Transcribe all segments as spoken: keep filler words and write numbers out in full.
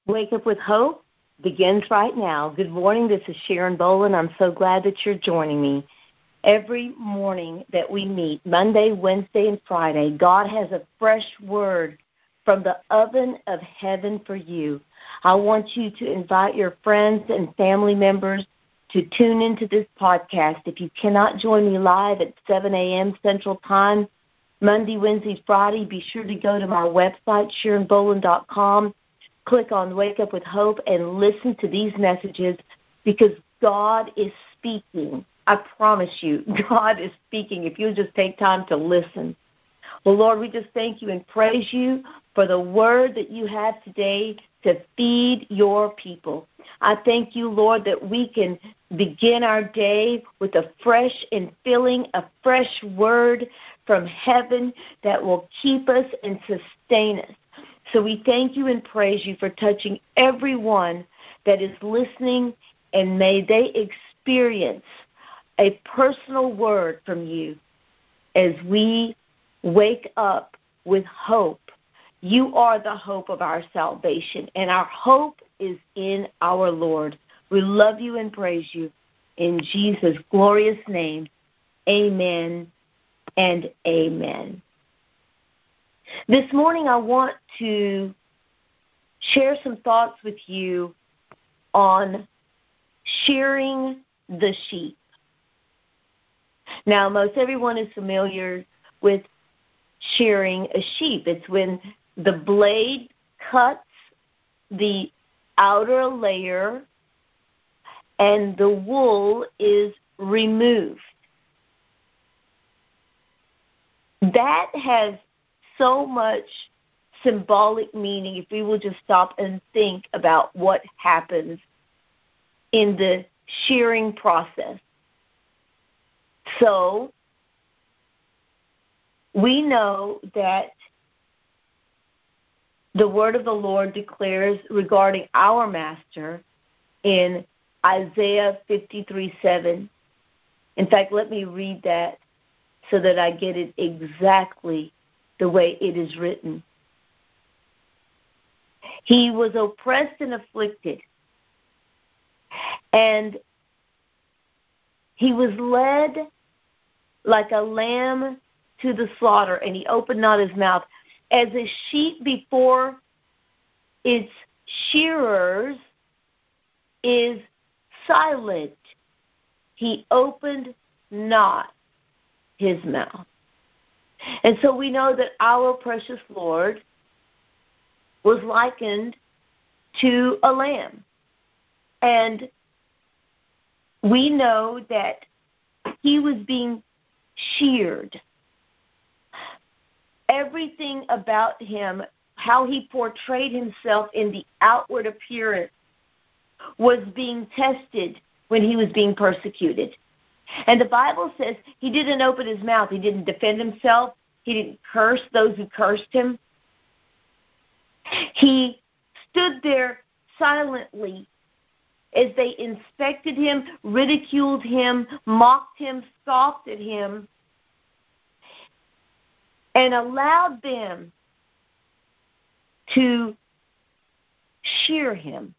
Wake Up with Hope begins right now. Good morning. This is Sharon Boland. I'm so glad that you're joining me. Every morning that we meet, Monday, Wednesday, and Friday, God has a fresh word from the oven of heaven for you. I want you to invite your friends and family members to tune into this podcast. If you cannot join me live at seven a.m. Central Time, Monday, Wednesday, Friday, be sure to go to my website, sharon boland dot com. Click on Wake Up with Hope and listen to these messages because God is speaking. I promise you, God is speaking if you'll just take time to listen. Well, Lord, we just thank you and praise you for the word that you have today to feed your people. I thank you, Lord, that we can begin our day with a fresh and filling, a fresh word from heaven that will keep us and sustain us. So we thank you and praise you for touching everyone that is listening, and may they experience a personal word from you as we wake up with hope. You are the hope of our salvation, and our hope is in our Lord. We love you and praise you. In Jesus' glorious name, amen and amen. This morning I want to share some thoughts with you on shearing the sheep. Now, most everyone is familiar with shearing a sheep. It's when the blade cuts the outer layer and the wool is removed. That has so much symbolic meaning if we will just stop and think about what happens in the shearing process. So, we know that the word of the Lord declares regarding our master in Isaiah fifty-three seven. In fact, let me read that so that I get it exactly the way it is written. He was oppressed and afflicted, and he was led like a lamb to the slaughter, and he opened not his mouth. As a sheep before its shearers is silent, he opened not his mouth. And so we know that our precious Lord was likened to a lamb. And we know that he was being sheared. Everything about him, how he portrayed himself in the outward appearance, was being tested when he was being persecuted. And the Bible says he didn't open his mouth. He didn't defend himself. He didn't curse those who cursed him. He stood there silently as they inspected him, ridiculed him, mocked him, scoffed at him, and allowed them to shear him.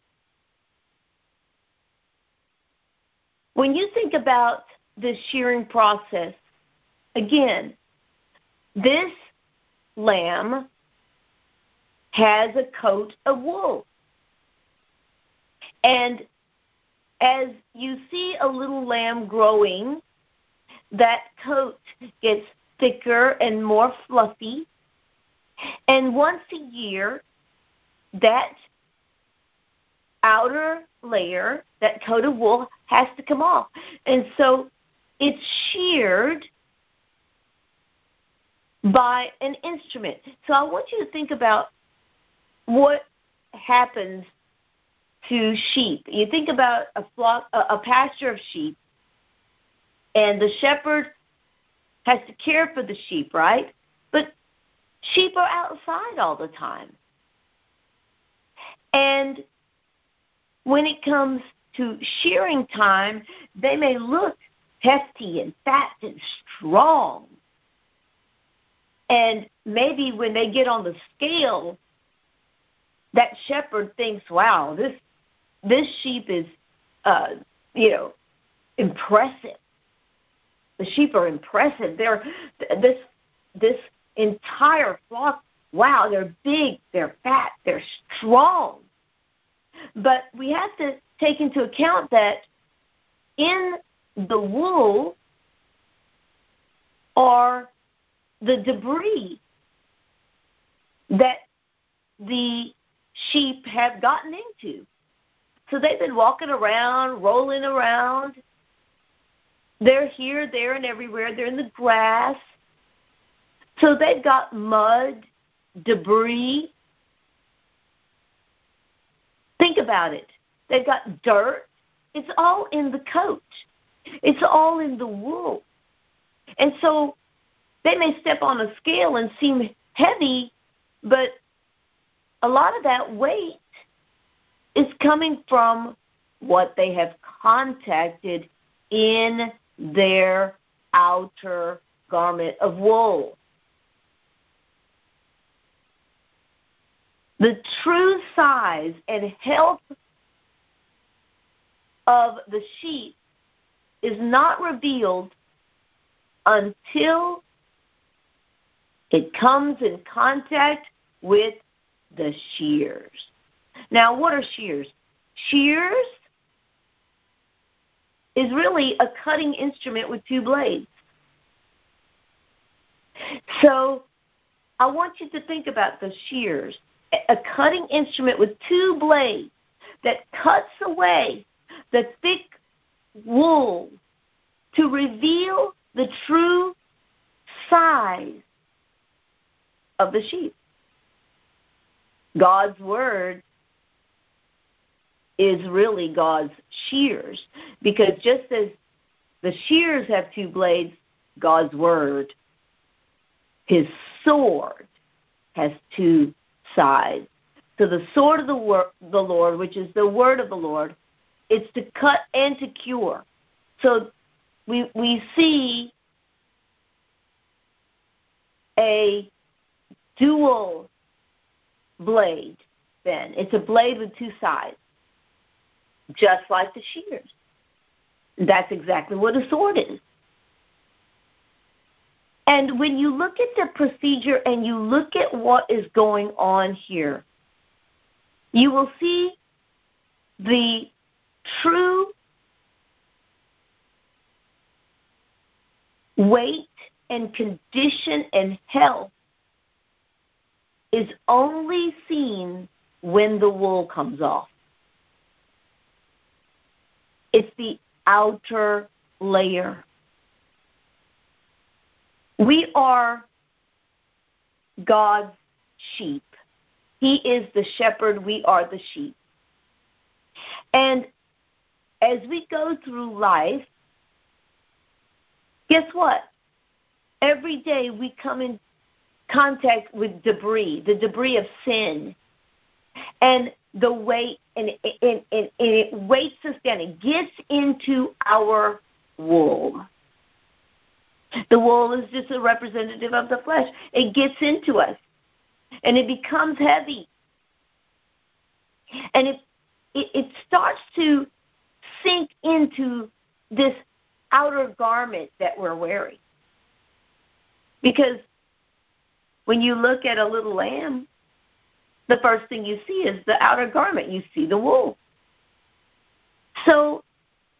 When you think about the shearing process, again, this lamb has a coat of wool. And as you see a little lamb growing, that coat gets thicker and more fluffy. And once a year, that outer layer, that coat of wool, has to come off. And so it's sheared by an instrument. So I want you to think about what happens to sheep. You think about a flock, a pasture of sheep, and the shepherd has to care for the sheep, right? But sheep are outside all the time. And when it comes to shearing time, they may look hefty and fat and strong. And maybe when they get on the scale, that shepherd thinks, wow, this this sheep is, uh, you know, impressive. The sheep are impressive. They're this this entire flock. Wow, they're big, they're fat, they're strong. But we have to take into account that in the wool are the debris that the sheep have gotten into. So they've been walking around, rolling around. They're here, there, and everywhere. They're in the grass. So they've got mud, debris. Think about it. They've got dirt. It's all in the coat. It's all in the wool. And so they may step on a scale and seem heavy, but a lot of that weight is coming from what they have contacted in their outer garment of wool. The true size and health of the sheep is not revealed until it comes in contact with the shears. Now, what are shears? Shears is really a cutting instrument with two blades. So I want you to think about the shears, a cutting instrument with two blades that cuts away the thick wool to reveal the true size of the sheep. God's word is really God's shears, because just as the shears have two blades, God's word, his sword, has two sides. So the sword of the, wor- the Lord, which is the word of the Lord, it's to cut and to cure. So we we see a dual blade then. It's a blade with two sides, just like the shears. That's exactly what a sword is. And when you look at the procedure and you look at what is going on here, you will see the true weight and condition and health is only seen when the wool comes off. It's the outer layer. We are God's sheep. He is the shepherd. We are the sheep. And as we go through life, guess what? Every day we come in contact with debris, the debris of sin. And the weight, and, and, and, and it weights us down. It gets into our wool. The wool is just a representative of the flesh. It gets into us, and it becomes heavy. And it, it, it starts to sink into this outer garment that we're wearing. Because when you look at a little lamb, the first thing you see is the outer garment. You see the wool. So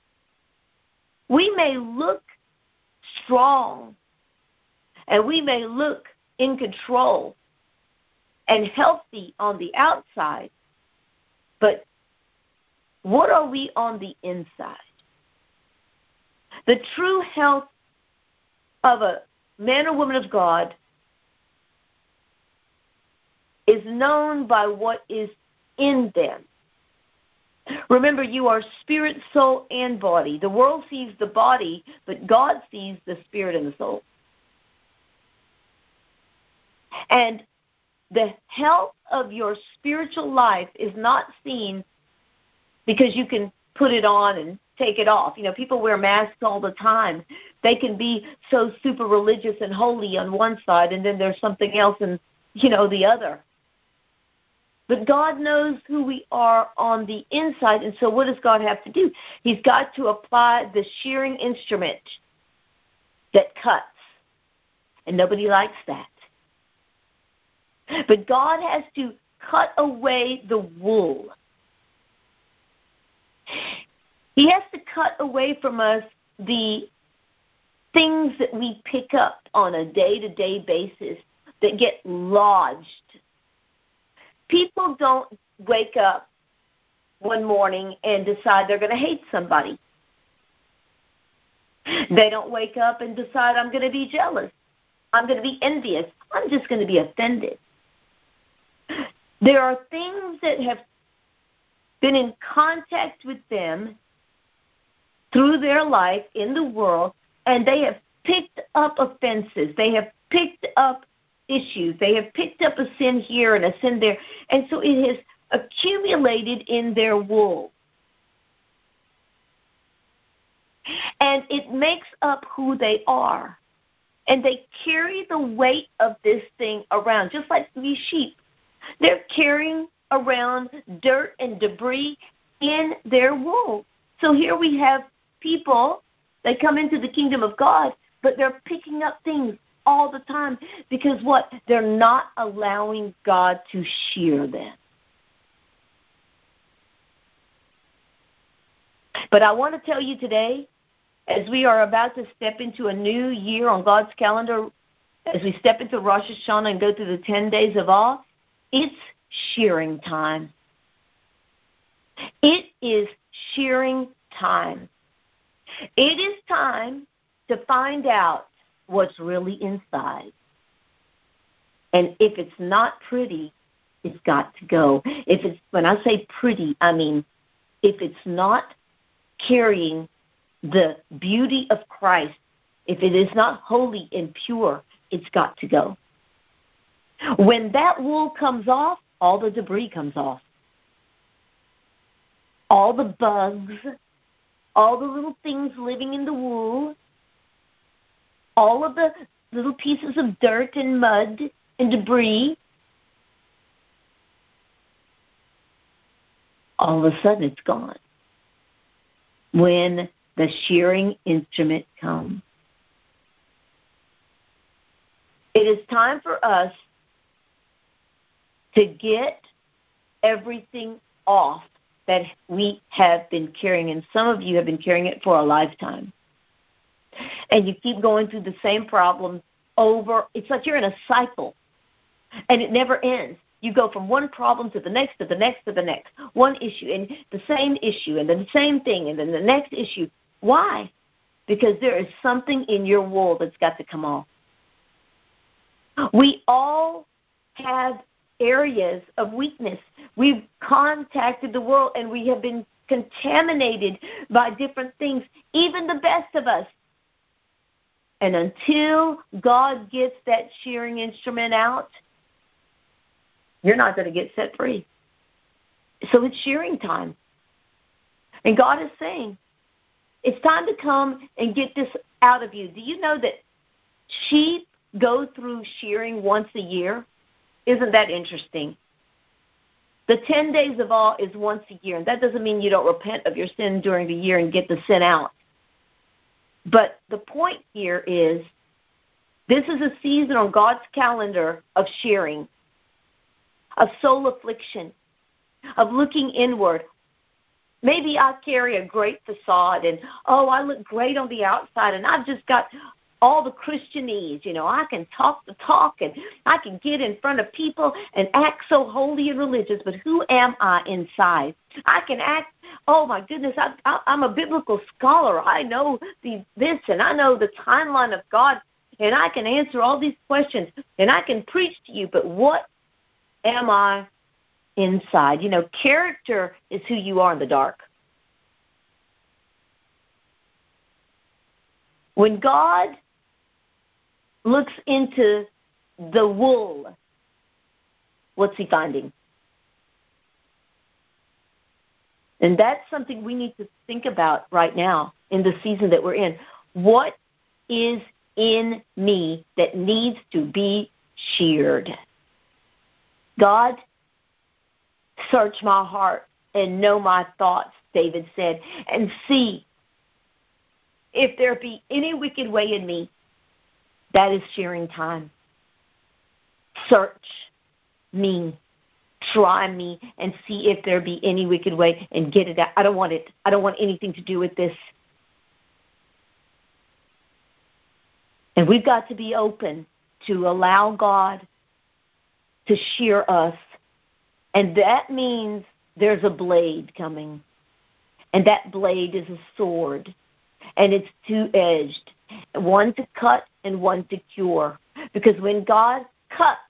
we may look strong, and we may look in control and healthy on the outside, but what are we on the inside? The true health of a man or woman of God is known by what is in them. Remember, you are spirit, soul, and body. The world sees the body, but God sees the spirit and the soul. And the health of your spiritual life is not seen because you can put it on and take it off. You know, people wear masks all the time. They can be so super religious and holy on one side, and then there's something else in, you know, the other. But God knows who we are on the inside, and so what does God have to do? He's got to apply the shearing instrument that cuts, and nobody likes that. But God has to cut away the wool. He has to cut away from us the things that we pick up on a day-to-day basis that get lodged. People don't wake up one morning and decide they're going to hate somebody. They don't wake up and decide, I'm going to be jealous. I'm going to be envious. I'm just going to be offended. There are things that have been in contact with them through their life in the world, and they have picked up offenses. They have picked up issues. They have picked up a sin here and a sin there. And so it has accumulated in their wool. And it makes up who they are. And they carry the weight of this thing around, just like these sheep. They're carrying around dirt and debris in their wool. So here we have people, they come into the kingdom of God, but they're picking up things all the time because what? They're not allowing God to shear them. But I want to tell you today, as we are about to step into a new year on God's calendar, as we step into Rosh Hashanah and go through the ten days of awe, it's shearing time. It is shearing time. It is time to find out what's really inside. And if it's not pretty, it's got to go. If it's, when I say pretty, I mean if it's not carrying the beauty of Christ, if it is not holy and pure, it's got to go. When that wool comes off, all the debris comes off. All the bugs, all the little things living in the wool, all of the little pieces of dirt and mud and debris, all of a sudden it's gone when the shearing instrument comes. It is time for us to get everything off that we have been carrying, and some of you have been carrying it for a lifetime. And you keep going through the same problem over. It's like you're in a cycle, and it never ends. You go from one problem to the next, to the next, to the next. One issue, and the same issue, and then the same thing, and then the next issue. Why? Because there is something in your wool that's got to come off. We all have areas of weakness. We've contacted the world, and we have been contaminated by different things, even the best of us. And until God gets that shearing instrument out, you're not going to get set free. So it's shearing time. And God is saying, it's time to come and get this out of you. Do you know that sheep go through shearing once a year? Isn't that interesting? The ten days of awe is once a year, and that doesn't mean you don't repent of your sin during the year and get the sin out. But the point here is this is a season on God's calendar of shearing, of soul affliction, of looking inward. Maybe I carry a great facade and, oh, I look great on the outside, and I've just got all the Christianese. You know, I can talk the talk, and I can get in front of people and act so holy and religious, but who am I inside? I can act, oh, my goodness, I, I, I'm a biblical scholar. I know the, this, and I know the timeline of God, and I can answer all these questions, and I can preach to you, but what am I inside? You know, character is who you are in the dark. When God looks into the wool, what's he finding? And that's something we need to think about right now in the season that we're in. What is in me that needs to be sheared? God, Search my heart and know my thoughts, David said, and see if there be any wicked way in me. That is sharing time. Search me. Try me and see if there be any wicked way and get it out. I don't want it. I don't want anything to do with this. And we've got to be open to allow God to shear us. And that means there's a blade coming. And that blade is a sword. And it's two-edged. One to cut and one to cure. Because when God cuts,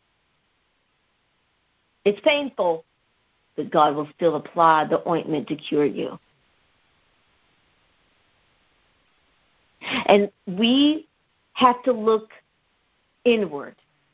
it's painful, but God will still apply the ointment to cure you. And we have to look inward.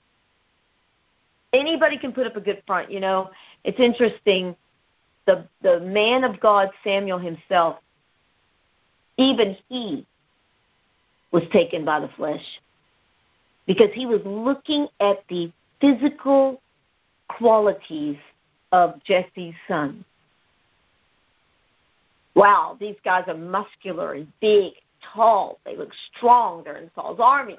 Anybody can put up a good front, you know. It's interesting, the the man of God, Samuel himself, even he was taken by the flesh because he was looking at the physical qualities of Jesse's son. Wow, these guys are muscular and big, tall. They look strong. They're in Saul's army.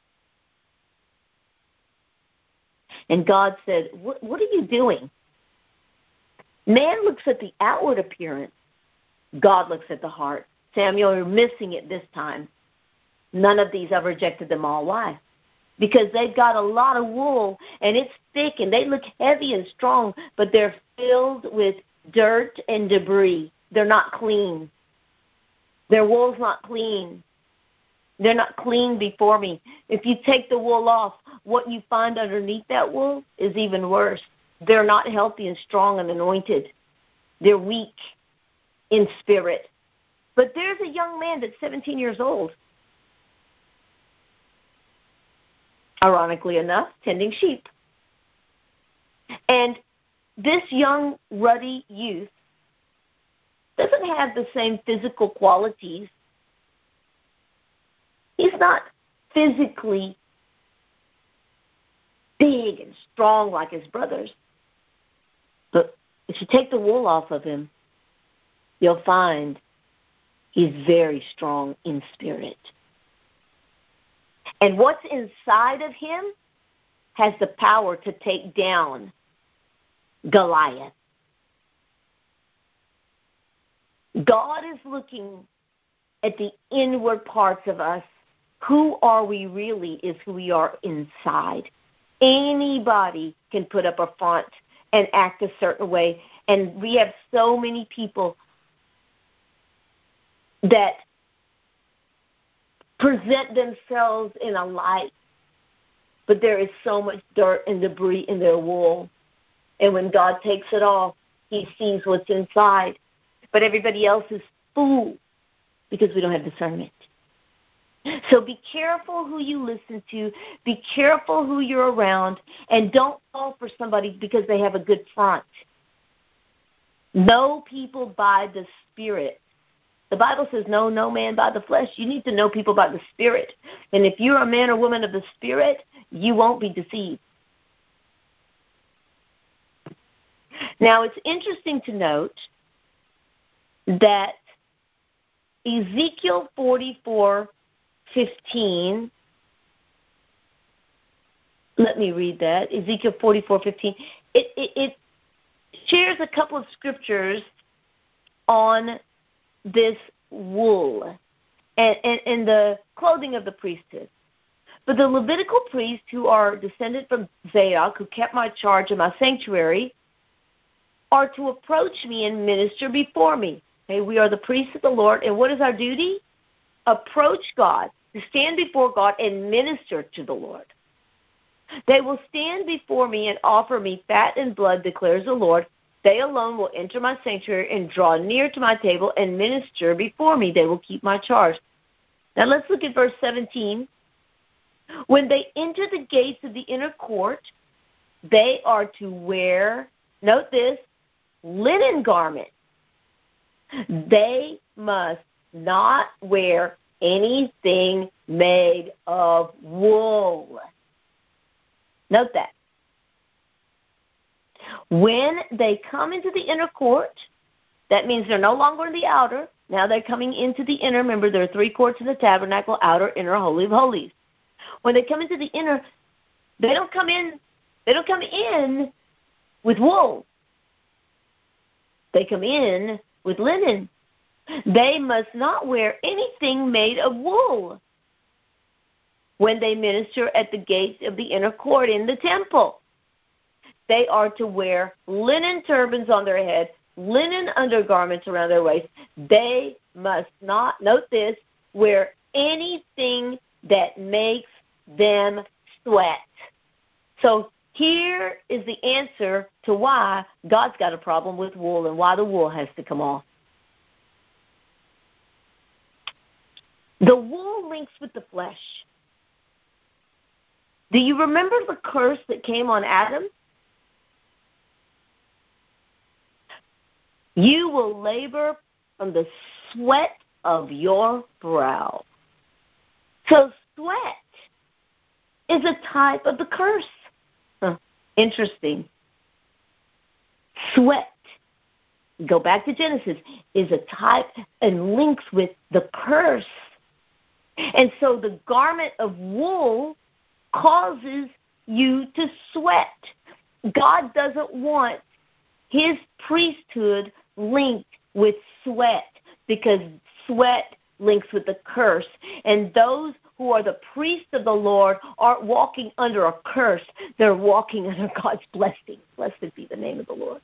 And God said, what, what are you doing? Man looks at the outward appearance. God looks at the heart. Samuel, you're missing it this time. None of these, I've rejected them all. Why? Because they've got a lot of wool, and it's thick, and they look heavy and strong, but they're filled with dirt and debris. They're not clean. Their wool's not clean. They're not clean before me. If you take the wool off, what you find underneath that wool is even worse. They're not healthy and strong and anointed. They're weak in spirit. But there's a young man that's seventeen years old, ironically enough, tending sheep. And this young, ruddy youth doesn't have the same physical qualities. He's not physically big and strong like his brothers. But if you take the wool off of him, you'll find he's very strong in spirit. And what's inside of him has the power to take down Goliath. God is looking at the inward parts of us. Who are we really is who we are inside. Anybody can put up a front and act a certain way. And we have so many people that present themselves in a light, but there is so much dirt and debris in their wool. And when God takes it off, he sees what's inside. But everybody else is fooled because we don't have discernment. So be careful who you listen to. Be careful who you're around. And don't fall for somebody because they have a good front. Know people by the Spirit. The Bible says, no, no man by the flesh. You need to know people by the Spirit. And if you're a man or woman of the Spirit, you won't be deceived. Now, it's interesting to note that Ezekiel forty-four fifteen, let me read that, Ezekiel forty-four fifteen, it, it, it shares a couple of scriptures on this wool and, and, and the clothing of the priesthood. But the Levitical priests who are descended from Zadok, who kept my charge in my sanctuary, are to approach me and minister before me. Okay, we are the priests of the Lord, and what is our duty? Approach God, to stand before God and minister to the Lord. They will stand before me and offer me fat and blood, declares the Lord. They alone will enter my sanctuary and draw near to my table and minister before me. They will keep my charge. Now let's look at verse seventeen. When they enter the gates of the inner court, they are to wear, note this, linen garments. They must not wear anything made of wool. Note that. When they come into the inner court, that means they're no longer in the outer. Now they're coming into the inner. Remember, there are three courts in the tabernacle, outer, inner, holy of holies. When they come into the inner, they don't come in, they don't come in with wool. They come in with linen. They must not wear anything made of wool when they minister at the gates of the inner court in the temple. They are to wear linen turbans on their head, linen undergarments around their waist. They must not, note this, wear anything that makes them sweat. So here is the answer to why God's got a problem with wool and why the wool has to come off. The wool links with the flesh. Do you remember the curse that came on Adam? You will labor from the sweat of your brow. So sweat is a type of the curse. Huh. Interesting. Sweat, go back to Genesis, is a type and links with the curse. And so the garment of wool causes you to sweat. God doesn't want his priesthood linked with sweat because sweat links with the curse. And those who are the priests of the Lord aren't walking under a curse. They're walking under God's blessing. Blessed be the name of the Lord.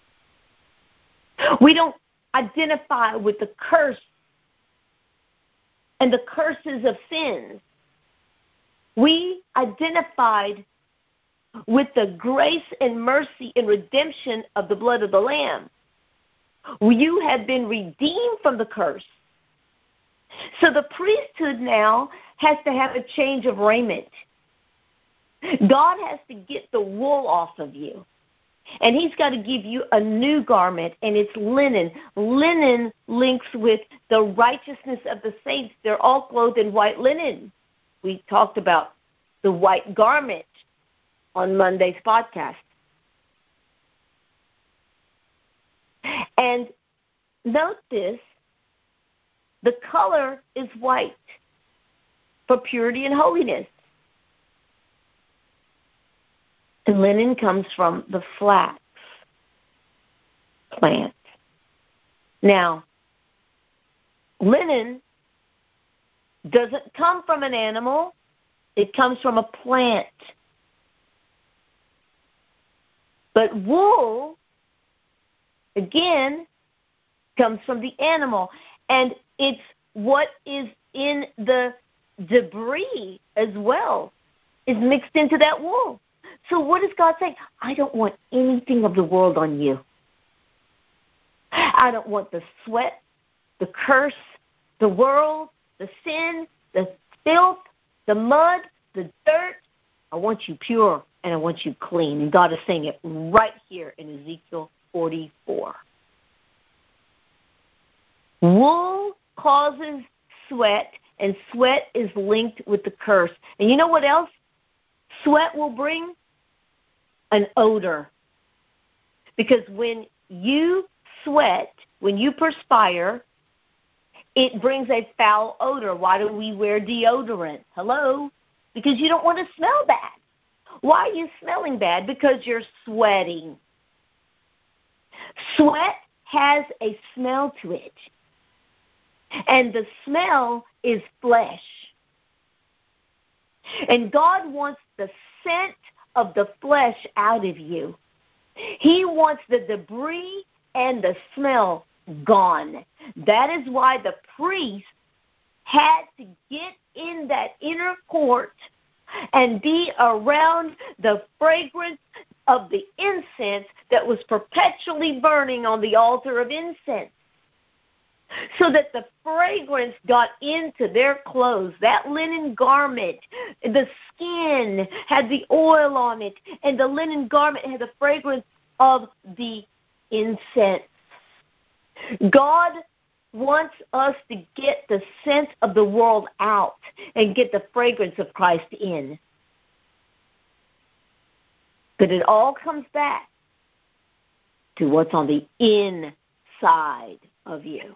We don't identify with the curse and the curses of sins. We identified with the grace and mercy and redemption of the blood of the Lamb. You have been redeemed from the curse. So the priesthood now has to have a change of raiment. God has to get the wool off of you. And he's got to give you a new garment, and it's linen. Linen links with the righteousness of the saints. They're all clothed in white linen. We talked about the white garment on Monday's podcast. And note this, the color is white for purity and holiness. And linen comes from the flax plant. Now, linen doesn't come from an animal. It comes from a plant. But wool, again, comes from the animal. And it's what is in the debris as well is mixed into that wool. So what is God saying? I don't want anything of the world on you. I don't want the sweat, the curse, the world, the sin, the filth, the mud, the dirt. I want you pure and I want you clean. And God is saying it right here in Ezekiel forty-four. Wool causes sweat, and sweat is linked with the curse. And you know what else sweat will bring? An odor. Because when you sweat, when you perspire, it brings a foul odor. Why do we wear deodorant? Hello? Because you don't want to smell bad. Why are you smelling bad? Because you're sweating. Sweat has a smell to it. And the smell is flesh. And God wants the scent of the flesh out of you. He wants the debris and the smell gone. That is why the priest had to get in that inner court and be around the fragrance of the incense that was perpetually burning on the altar of incense, so that the fragrance got into their clothes. That linen garment, the skin had the oil on it, and the linen garment had the fragrance of the incense. God wants us to get the scent of the world out and get the fragrance of Christ in. But it all comes back to what's on the inside of you.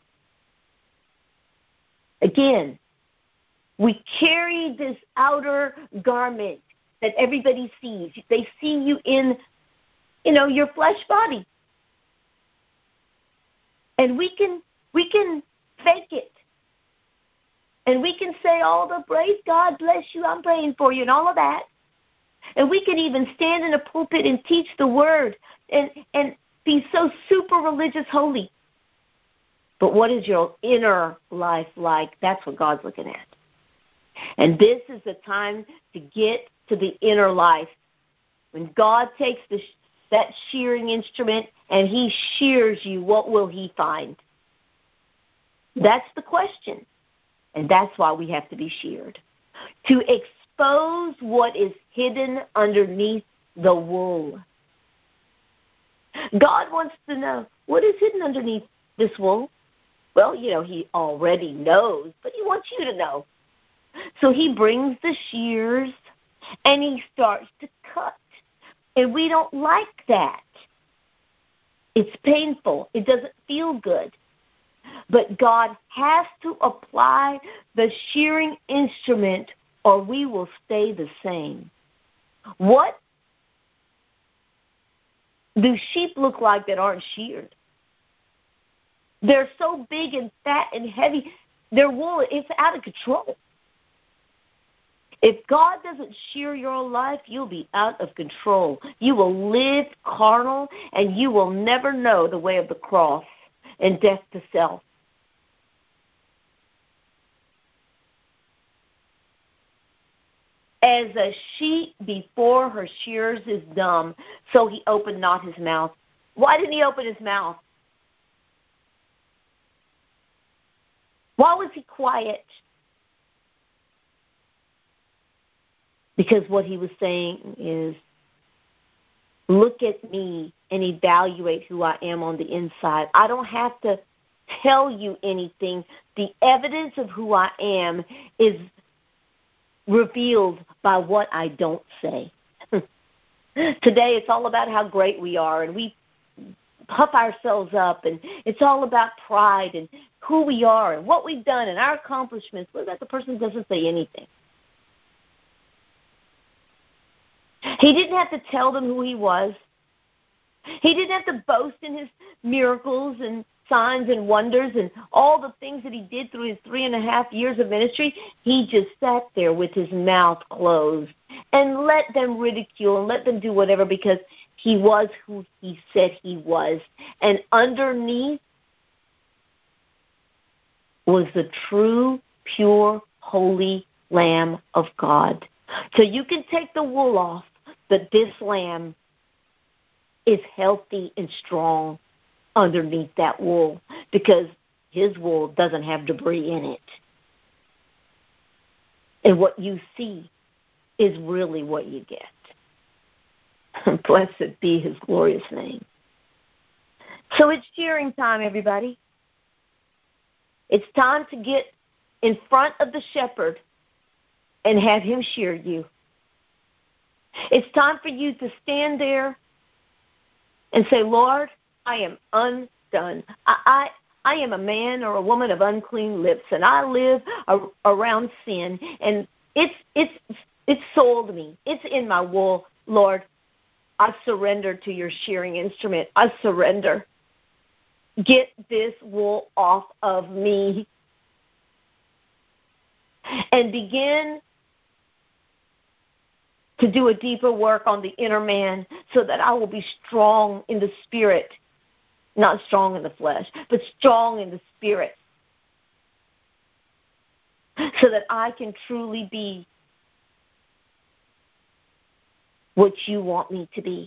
Again, we carry this outer garment that everybody sees. They see you in, you know, your flesh body. And we can we can fake it. And we can say all the praise God bless you, I'm praying for you, and all of that. And we can even stand in a pulpit and teach the word and, and be so super religious holy. But what is your inner life like? That's what God's looking at. And this is the time to get to the inner life. When God takes the, that shearing instrument and he shears you, what will he find? That's the question. And that's why we have to be sheared. To expose what is hidden underneath the wool. God wants to know, what is hidden underneath this wool? Well, you know, he already knows, but he wants you to know. So he brings the shears and he starts to cut. And we don't like that. It's painful. It doesn't feel good. But God has to apply the shearing instrument or we will stay the same. What do sheep look like that aren't sheared? They're so big and fat and heavy. Their wool, it's out of control. If God doesn't shear your life, you'll be out of control. You will live carnal, and you will never know the way of the cross and death to self. As a sheep before her shears is dumb, so he opened not his mouth. Why didn't he open his mouth? Why was he quiet? Because what he was saying is, look at me and evaluate who I am on the inside. I don't have to tell you anything. The evidence of who I am is revealed by what I don't say. Today it's all about how great we are, and we puff ourselves up, and it's all about pride and who we are and what we've done and our accomplishments. What about the person who doesn't say anything? He didn't have to tell them who he was. He didn't have to boast in his miracles and signs and wonders and all the things that he did through his three and a half years of ministry. He just sat there with his mouth closed and let them ridicule and let them do whatever, because he was who he said he was. And underneath was the true, pure, holy Lamb of God. So you can take the wool off, but this lamb is healthy and strong underneath that wool, because his wool doesn't have debris in it. And what you see is really what you get. Blessed be his glorious name. So it's shearing time, everybody. It's time to get in front of the shepherd and have him shear you. It's time for you to stand there and say, Lord, I am undone. I, I, I am a man or a woman of unclean lips, and I live a, around sin, and it's it's it's soiled me. It's in my wool. Lord, I surrender to your shearing instrument. I surrender. Get this wool off of me. And begin to do a deeper work on the inner man so that I will be strong in the spirit. Not strong in the flesh, but strong in the spirit. So that I can truly be what you want me to be.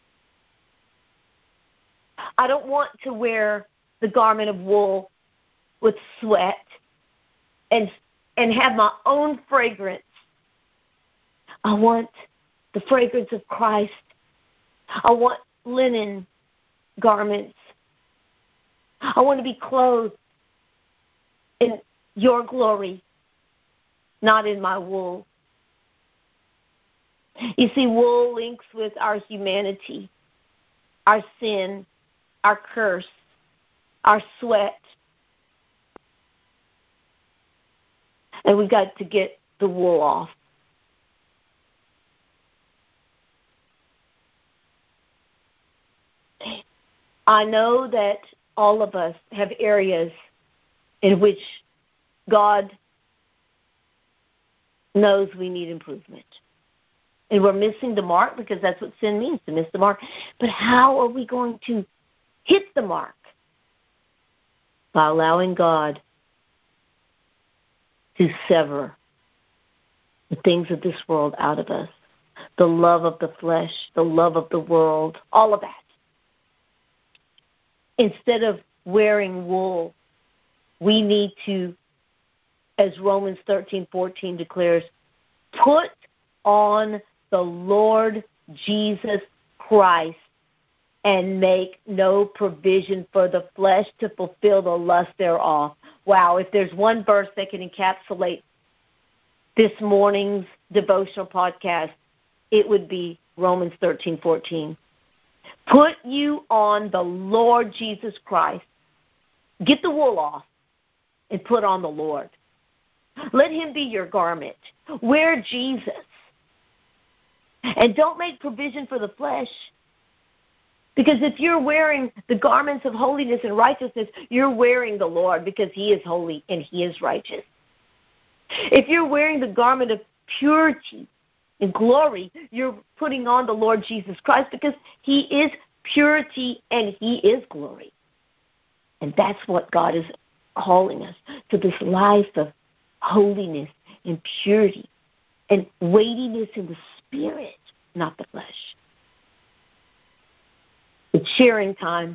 I don't want to wear the garment of wool with sweat and and have my own fragrance. I want the fragrance of Christ. I want linen garments. I want to be clothed in your glory, not in my wool. You see, wool links with our humanity, our sin, our curse, our sweat. And we've got to get the wool off. I know that all of us have areas in which God knows we need improvement. And we're missing the mark because that's what sin means, to miss the mark. But how are we going to hit the mark? By allowing God to sever the things of this world out of us. The love of the flesh, the love of the world, all of that. Instead of wearing wool, we need to, as Romans thirteen fourteen declares, put on the Lord Jesus Christ and make no provision for the flesh to fulfill the lust thereof. Wow, if there's one verse that can encapsulate this morning's devotional podcast, it would be Romans thirteen fourteen. Put you on the Lord Jesus Christ. Get the wool off and put on the Lord. Let him be your garment. Wear Jesus. And don't make provision for the flesh. Because if you're wearing the garments of holiness and righteousness, you're wearing the Lord because he is holy and he is righteous. If you're wearing the garment of purity and glory, you're putting on the Lord Jesus Christ because he is purity and he is glory. And that's what God is calling us to, this life of holiness and purity and weightiness in the spirit, not the flesh. It's sharing time.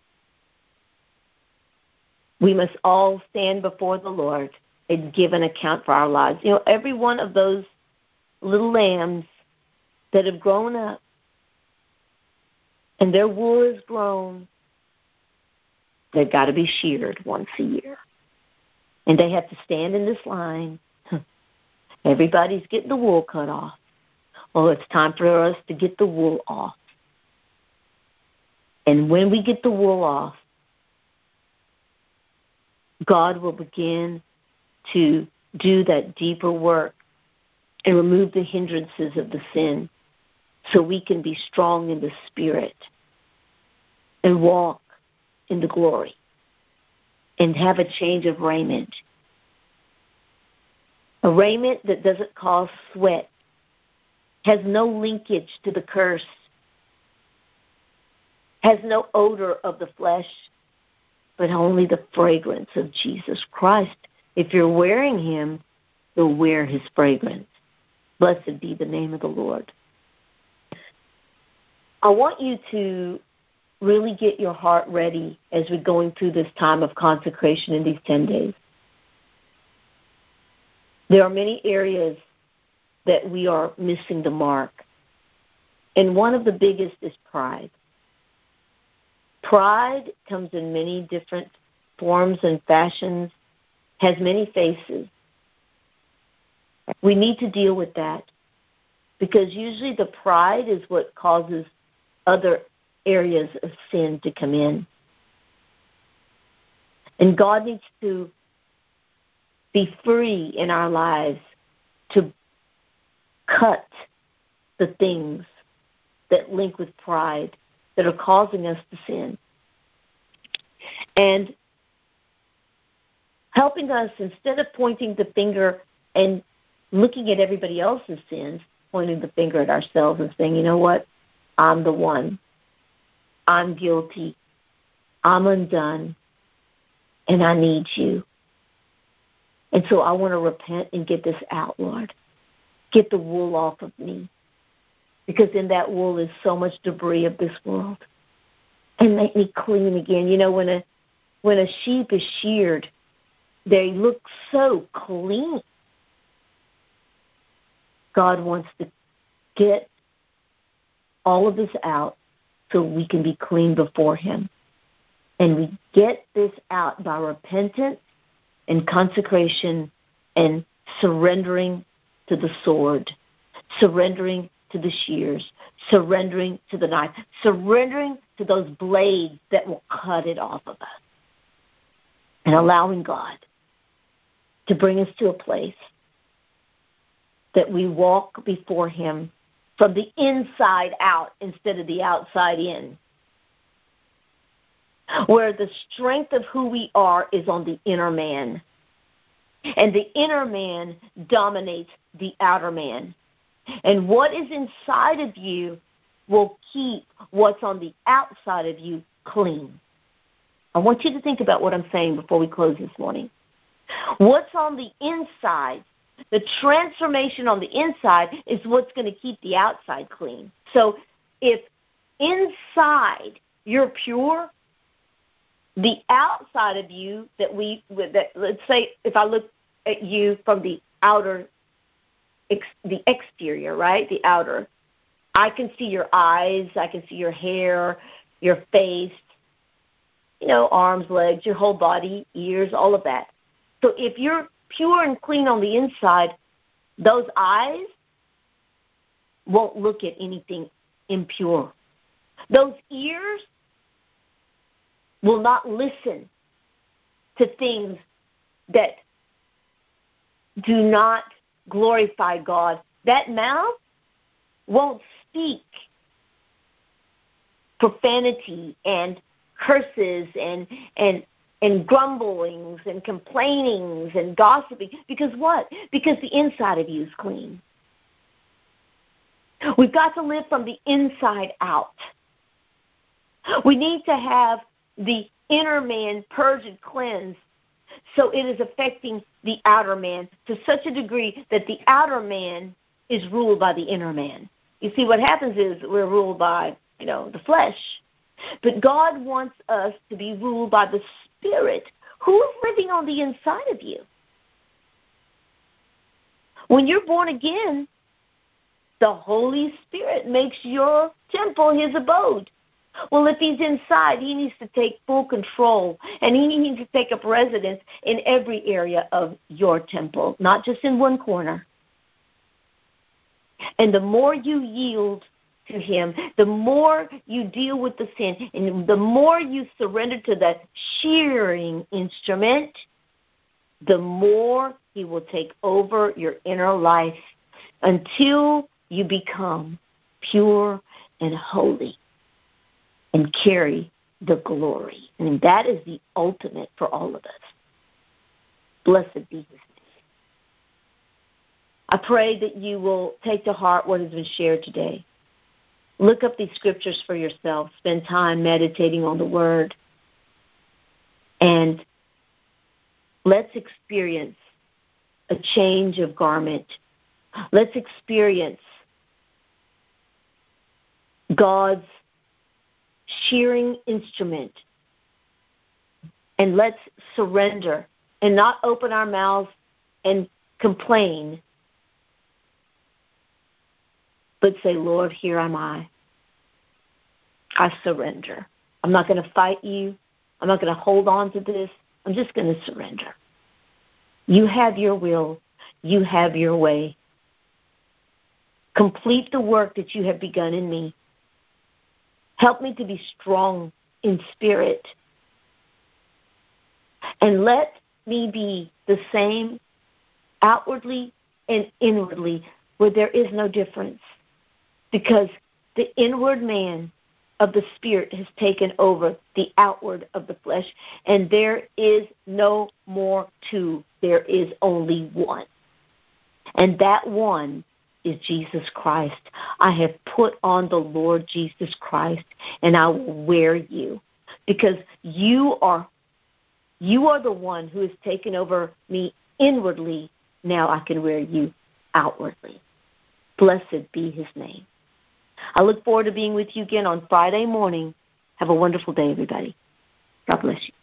We must all stand before the Lord and give an account for our lives. You know, every one of those little lambs that have grown up and their wool is grown, they've got to be sheared once a year. And they have to stand in this line. Everybody's getting the wool cut off. Well, it's time for us to get the wool off. And when we get the wool off, God will begin to do that deeper work and remove the hindrances of the sin so we can be strong in the spirit and walk in the glory and have a change of raiment. A raiment that doesn't cause sweat, has no linkage to the curse, has no odor of the flesh, but only the fragrance of Jesus Christ. If you're wearing him, you'll wear his fragrance. Blessed be the name of the Lord. I want you to really get your heart ready as we're going through this time of consecration in these ten days. There are many areas that we are missing the mark. And one of the biggest is pride. Pride comes in many different forms and fashions, has many faces. We need to deal with that because usually the pride is what causes other areas of sin to come in. And God needs to be free in our lives to cut the things that link with pride that are causing us to sin. And helping us, instead of pointing the finger and looking at everybody else's sins, pointing the finger at ourselves and saying, you know what, I'm the one. I'm guilty. I'm undone. And I need you. And so I want to repent and get this out, Lord. Get the wool off of me. Because in that wool is so much debris of this world. And make me clean again. You know, when a when a sheep is sheared, they look so clean. God wants to get all of this out so we can be clean before him. And we get this out by repentance and consecration and surrendering to the sword, surrendering to the shears, surrendering to the knife, surrendering to those blades that will cut it off of us, and allowing God to bring us to a place that we walk before him from the inside out instead of the outside in, where the strength of who we are is on the inner man, and the inner man dominates the outer man. And what is inside of you will keep what's on the outside of you clean. I want you to think about what I'm saying before we close this morning. What's on the inside, the transformation on the inside, is what's going to keep the outside clean. So if inside you're pure, the outside of you that we, that let's say if I look at you from the outer, ex, the exterior, right, the outer, I can see your eyes, I can see your hair, your face, you know, arms, legs, your whole body, ears, all of that. So if you're pure and clean on the inside, those eyes won't look at anything impure. Those ears will not listen to things that do not glorify God. That mouth won't speak profanity and curses and and and grumblings and complainings and gossiping. Because what? Because the inside of you is clean. We've got to live from the inside out. We need to have the inner man purged and cleansed so it is affecting the outer man to such a degree that the outer man is ruled by the inner man. You see, what happens is we're ruled by, you know, the flesh. But God wants us to be ruled by the Spirit. Who is living on the inside of you? When you're born again, the Holy Spirit makes your temple his abode. Well, if he's inside, he needs to take full control, and he needs to take up residence in every area of your temple, not just in one corner. And the more you yield to him, the more you deal with the sin, and the more you surrender to that shearing instrument, the more he will take over your inner life until you become pure and holy and carry the glory. And that is the ultimate for all of us. Blessed be his name. I pray that you will take to heart what has been shared today. Look up these scriptures for yourself. Spend time meditating on the word. And let's experience a change of garment. Let's experience God's shearing instrument. And let's surrender and not open our mouths and complain, but say, Lord, here am I. I surrender. I'm not going to fight you. I'm not going to hold on to this. I'm just going to surrender. You have your will. You have your way. Complete the work that you have begun in me. Help me to be strong in spirit. And let me be the same outwardly and inwardly, where there is no difference. Because the inward man of the Spirit has taken over the outward of the flesh. And there is no more two. There is only one. And that one is Jesus Christ. I have put on the Lord Jesus Christ, and I will wear you. Because you are you are the one who has taken over me inwardly. Now I can wear you outwardly. Blessed be his name. I look forward to being with you again on Friday morning. Have a wonderful day, everybody. God bless you.